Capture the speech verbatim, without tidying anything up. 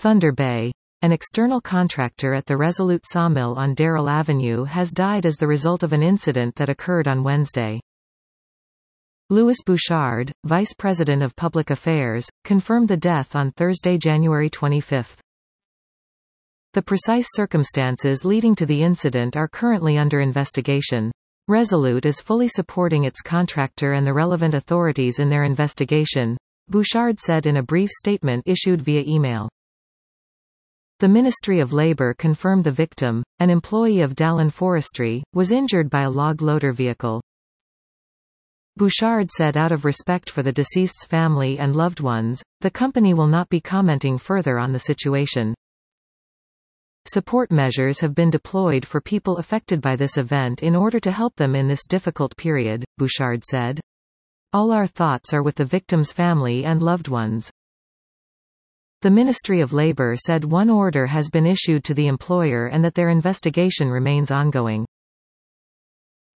Thunder Bay, an external contractor at the Resolute sawmill on Darrell Avenue, has died as the result of an incident that occurred on Wednesday. Louis Bouchard, Vice President of Public Affairs, confirmed the death on Thursday, January twenty-fifth. The precise circumstances leading to the incident are currently under investigation. Resolute is fully supporting its contractor and the relevant authorities in their investigation, Bouchard said in a brief statement issued via email. The Ministry of Labour confirmed the victim, an employee of Dallin Forestry, was injured by a log loader vehicle. Bouchard said out of respect for the deceased's family and loved ones, the company will not be commenting further on the situation. Support measures have been deployed for people affected by this event in order to help them in this difficult period, Bouchard said. All our thoughts are with the victim's family and loved ones. The Ministry of Labour said one order has been issued to the employer and that their investigation remains ongoing.